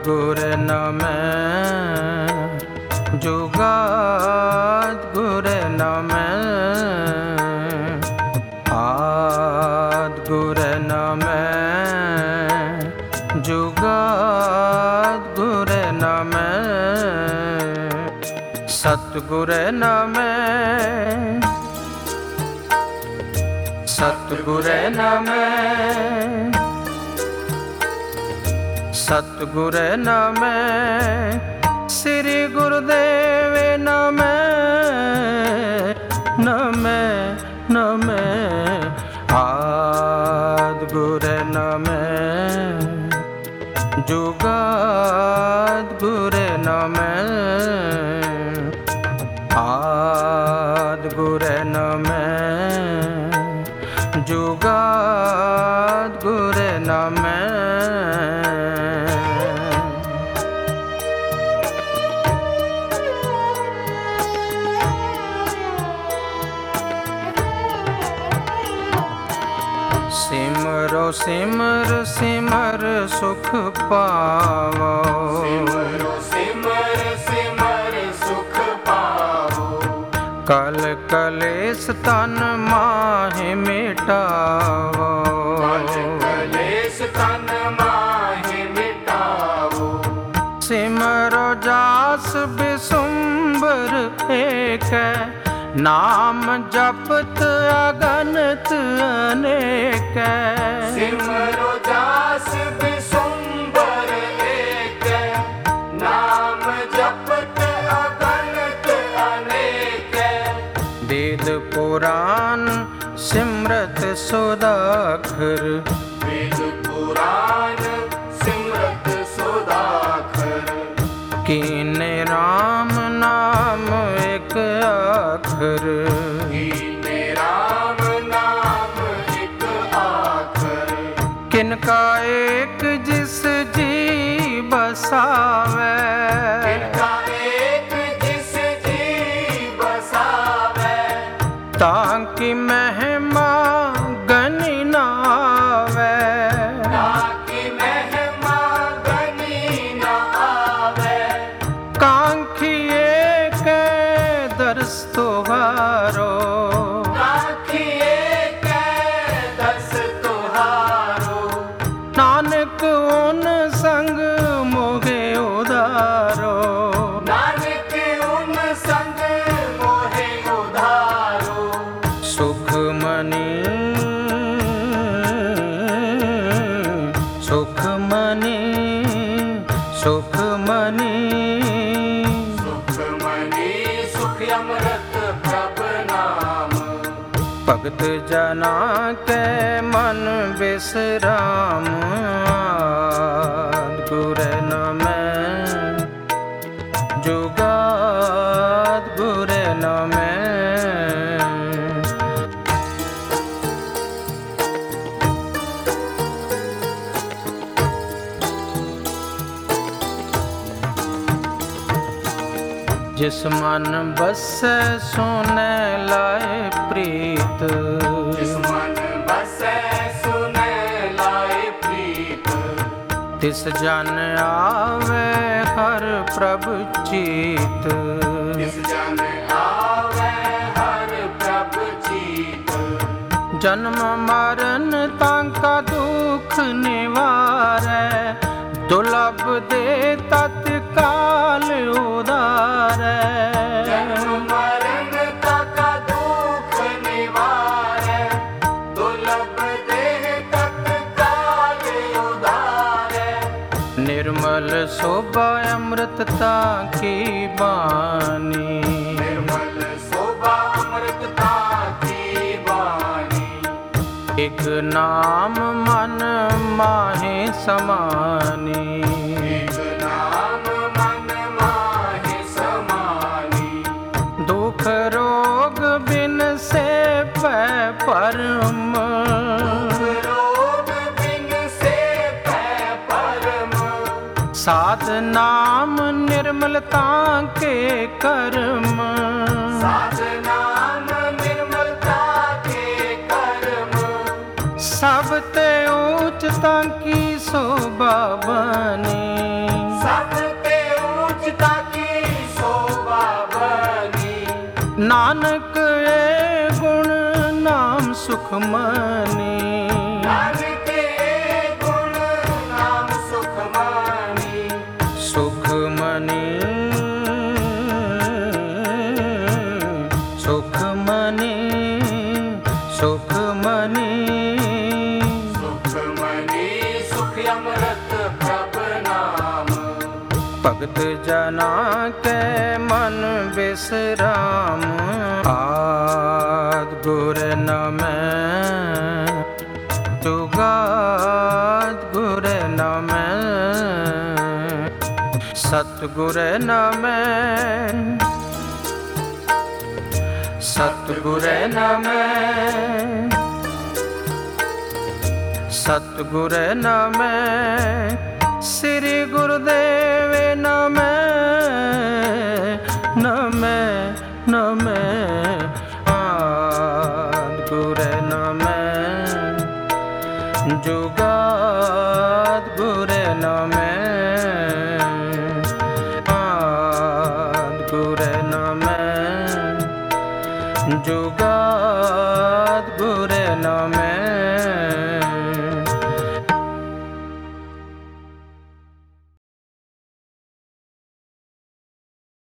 ਗੁਰ ਨਮੈ ਜੁਗਾਦ ਗੁਰ ਨਮੈ ਆਦ ਗੁਰ ਨਮੈ ਜੁਗਾਦ ਗੁਰ ਨਮੈ ਸਤਿਗੁਰ ਨਮੈ ਸਤਿਗੁਰ ਨਮੈ ਸਤਿਗੁਰ ਨਮੈ ਸ੍ਰੀ ਗੁਰੁਦੇਵ ਨਮੈ ਨਮੈ ਨਮੈ ਆਦਿ ਗੁਰ ਨਮੈ ਜੁਗਾਦਿ ਗੁਰ ਨਮੈ ਆਦਿ ਗੁਰ ਨਮੈ ਜੁਗਾਦਿ ਗੁਰ ਨਮੈ ਸਿਮਰੋ ਸਿਮਰ ਸਿਮਰ ਸੁਖ ਪਾਵੋ ਸਿਮਰੋ ਸਿਮਰ ਸਿਮਰ ਸੁਖ ਪਾਵੋ ਕਲ ਕਲੇਸ਼ ਤਨ ਮਾਹਿ ਮਿਟਾਵੋ ਕਲ ਕਲੇਸ਼ ਤਨ ਮਾਹਿ ਮਿਟਾਵੋ ਸਿਮਰੋ ਜਾਸ ਬਿਸੁੰਬਰ ਏਕੈ ਨਾਮ ਜਪਤ ਅਗਨਤ ਅਨੇਕੈ ਸਿਮਰੋ ਜਾਸ ਬਿਸੁੰਬਰ ਏਕੈ ਨਾਮ ਜਪਤ ਅਗਨਤ ਅਨੇਕੈ ਵੇਦ ਪੁਰਾਨ ਸਿਮਰਤ ਸੁਦਾਖਰ ਵੇਦ ਪੁਰਾਨ ਸਿਮਰਤ ਸੁਦਾਖਰ ਕੀਨੇ ਰਾਮ ਨਾਮ ਇਕ ਆਖਰ ਕੀਨੇ ਰਾਮ ਨਾਮ ਇਕ ਆਖਰ ਕਿਨ ਕਾ ਏਕ ਜਿਸ ਜੀ ਬਸਾਵੈ ਇਨਕਾ ਏਕ ਜਿਸ ਜੀ ਬਸਾਵੈ ਤਾਂ ਕਿ ਮਹਿਮਾ ਗਨੀ ਨਾ ਆਵੈ ਤਾਕਿ ਮਹਿਮਾ ਗਨੀ ਨਾ ਆਵੈ ਕਾਂਖੀ ਏਕੈ ਦਰਸ ਤੁਹਾਰੋ ਤਾਕਿ ਏਕੈ ਦਸ ਤੁਹਾਰੋ ਨਾਨਕ ਓਨ ਸੰਗ ਮੋਹਿ ਉਧਾਰੋ ਨਾਨਕ ਉਨ ਸੰਗ ਮੋਹਿ ਉਧਾਰੋ ਸੁਖ ਮਨੀ ਸੁਖ ਮਨੀ ਸੁਖ ਮਨੀ ਸੁਖ ਮਨੀ ਸੁਖ ਅੰਮ੍ਰਿਤ ਪ੍ਰਭ ਨਾਮ ਭਗਤ ਜਨਾ ਕੈ ਮਨ ਬਿਸਰਾਮ ਆਦਿ ਗੁਰ ਨਮੈ ਜੁਗਾਦਿ ਗੁਰ ਨਮੈ ਜਿਸ ਮਨ ਬਸੈ ਸੋਨੈ ਲਾਇ ਪ੍ਰੀਤ ਜਿਸ ਮਨ ਬਸੈ ਸੁਨੈ ਲਾਇ ਪ੍ਰੀਤ ਤਿਸ ਜਨ ਆਵੈ ਹਰ ਪ੍ਰਭ ਚੀਤ ਜਿਸ ਜਨ ਆਵੈ ਹਰ ਪ੍ਰਭ ਚੀਤ ਜਨਮ ਮਰਨ ਤਾਂਕਾ ਦੁਖ ਨਿਵਾਰੈ ਦੁਲਭ ਦੇ ਤਤਕਾਲ ਉਦਾਰੈ ਜਨਮ ਮਰਨ ਤਾਕਾ ਦੁਖ ਨਿਵਾਰੈ ਦੁਲਭ ਦੇਹ ਤਤਕਾਲ ਉਧਾਰੈ ਨਿਰਮਲ ਸੋਭਾ ਅੰਮ੍ਰਿਤਤਾ ਕੀ ਬਾਣੀ ਨਿਰਮਲ ਸੋਭਾ ਅੰਮ੍ਰਿਤਤਾ ਕੀ ਬਾਣੀ ਇਕ ਨਾਮ ਮਨ ਮਾਹੇ ਸਮਾਨੀ ਇਕ ਨਾਮ ਮਨ ਮਾਹਿ ਸਮਾਨੀ ਦੁਖ ਰੋਗ ਬਿਨ ਸੇ ਪੈ ਪਰਮ ਰੋਗ ਬਿਨ ਸੇ ਪੈ ਪਰਮ ਸਾਧ ਨਾਮ ਨਿਰਮਲਤਾ ਕੇ ਕਰਮ ਸਾਧ ਨਾਮ ਨਿਰਮਲਤਾ ਕੇ ਕਰਮ ਸਭ ਤੇ ਊਚ ਤਾਂ ਕੀ ਸੋਭਾ ਬਣੀ ਸਭ ਤੇ ਊਚਤਾ ਕੀ ਸ਼ੋਭਾ ਬਣੀ। ਨਾਨਕ ਏ ਗੁਣ ਨਾਮ ਸੁਖ ਮਨੀ। ਨਾਨਕ ਏ ਗੁਣ ਨਾਮ ਸੁਖ ਮਨੀ। ਸੁਖ ਮਨੀ ਸੁਖ ਮਨੀ ਸੁਖ ਮਨੀ ਸੁਖ ਮਨੀ ਸੁਖ ਅੰਮ੍ਰਿਤ ਪ੍ਰਭ ਨਾਮ। ਭਗਤ ਜਨਾ ਕੇ ਮਨ ਬਿਸਰਾਮ। ਆਦਿ ਗੁਰ ਨਮੈ ਜੁਗਾਦ ਗੁਰ ਨਮੈ। ਸਤਿਗੁਰ ਨਮੈ ਸਤਿਗੁਰ ਨਮੈ ਸਤਿਗੁਰ ਨਮੈ। ਸ੍ਰੀ ਗੁਰਦੇਵ ਨਮੈ ਨਮੈ ਨਮੈ। ਆਦਿ ਗੁਰ ਨਮੈ ਜੁਗਾਦ ਗੁਰ ਨਮੈ। ਆਦਿ ਗੁਰ ਨਮੈ ਜੁਗਾਦ ਗੁਰ ਨਮੈ।